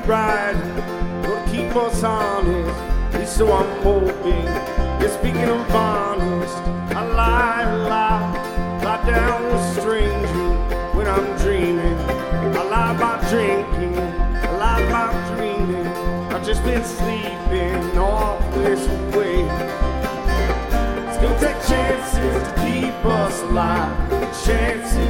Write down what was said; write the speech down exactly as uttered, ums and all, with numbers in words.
right, gonna keep us honest. At least so I'm hoping. Yeah, speaking of honest, I lie, I lie, lie down with strangers when I'm dreaming. I lie about drinking, I lie about dreaming. I've just been sleeping all this way. It's gonna take chances to keep us alive, chances